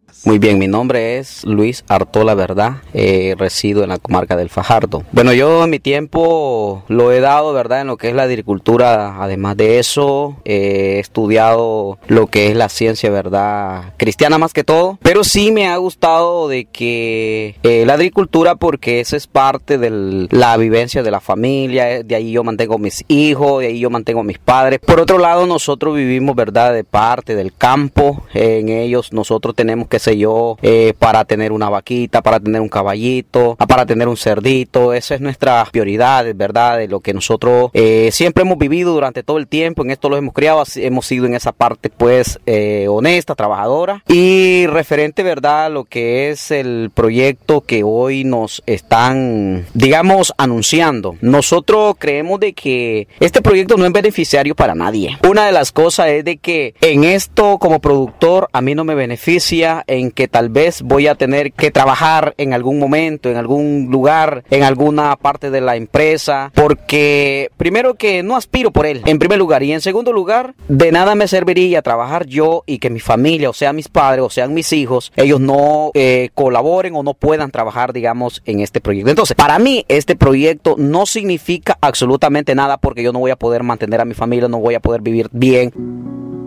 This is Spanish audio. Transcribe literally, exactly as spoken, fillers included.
Muy bien, mi nombre es Luis Artola Verdad, eh, resido en la comarca del Fajardo. Bueno, yo en mi tiempo lo he dado, ¿verdad?, en lo que es la agricultura. Además de eso, eh, he estudiado lo que es la ciencia, ¿verdad?, cristiana más que todo. Pero sí me ha gustado de que eh, la agricultura, porque esa es parte de la vivencia de la familia. De ahí yo mantengo mis hijos, de ahí yo mantengo a mis padres. Por otro lado, nosotros vivimos, ¿verdad?, de parte del campo. En ellos nosotros tenemos que ser yo, eh, para tener una vaquita, para tener un caballito, para tener un cerdito. Esa es nuestra prioridad, ¿verdad?, de lo que nosotros eh, siempre hemos vivido durante todo el tiempo. En esto los hemos criado, hemos sido en esa parte pues eh, honesta, trabajadora. Y referente, ¿verdad?, a lo que es el proyecto que hoy nos están, digamos, anunciando. Nosotros creemos de que este proyecto no es beneficiario para nadie. Una de las cosas es de que en esto como productor a mí no me beneficia, en que tal vez voy a tener que trabajar en algún momento, en algún lugar, en alguna parte de la empresa, porque primero que no aspiro por él, en primer lugar, y en segundo lugar, de nada me serviría trabajar yo y que mi familia, o sea mis padres, o sean mis hijos, ellos no eh, colaboren o no puedan trabajar, digamos, en este proyecto. Entonces, para mí este proyecto no significa absolutamente nada, porque yo no voy a poder mantener a mi familia, no voy a poder vivir bien.